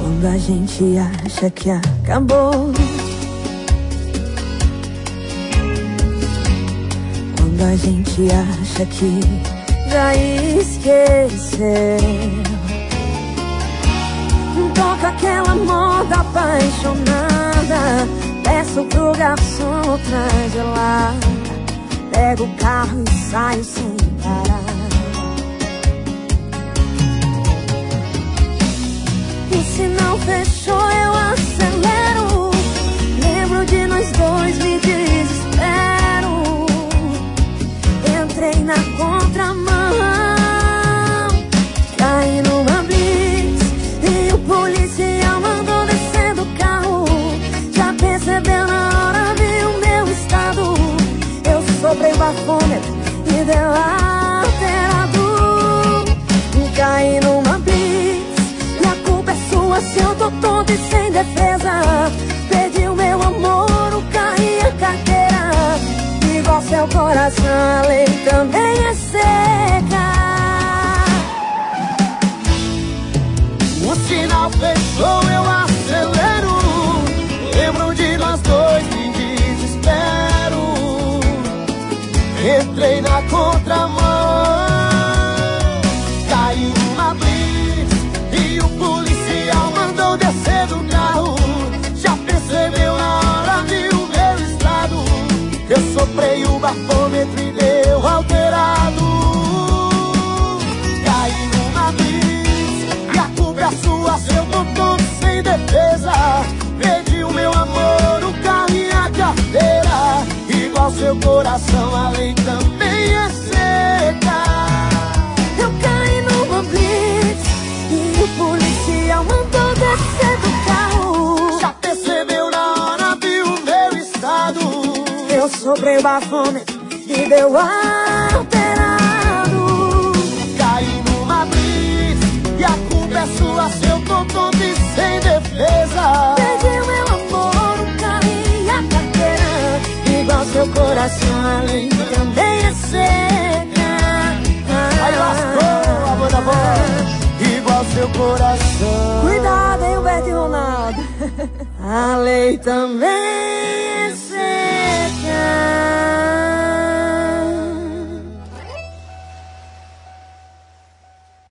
Quando a gente acha que acabou, quando a gente acha que já esqueceu, toca aquela moda apaixonada, peço pro garçom outra gelada, pego o carro e saio sem parar. O sinal fechou, eu acelero, lembro de nós dois, me desespero. Entrei na contramão, caí numa blitz e o policial mandou descer do carro. Já percebeu na hora, viu o meu estado. Eu soprei o bafômetro e deu alterado. Caí numa blitz e a culpa é sua se eu tô tonto e sem defesa. Perdi o meu amor, o carro e a carteira. Igual seu coração, a lei também é seca. O sinal fechou, eu acelero, lembro de nós dois, me desespero. Entrei na contramão, caí numa blitz e o policial mandou descer do carro. Já percebeu na hora, viu o meu estado. Eu soprei o bafômetro e deu alterado. Caí numa blitz e a culpa é sua se eu tô tonto sem defesa. Perdi o meu amor, o carro e a carteira. Igual seu coração, a lei também é seca. Eu caí numa blitz e o policial mandou descer do carro. Já percebeu na hora, viu o meu estado. Eu soprei o bafômetro e deu alterado. Caí numa blitz e a culpa é sua se eu tô tonto e sem defesa. Perdi o meu amor, o carro e a carteira. Igual seu coração, a lei também é seca. Aí lascou a banda boa, igual seu coração. Cuidado, hein, Humberto e Ronaldo. A lei também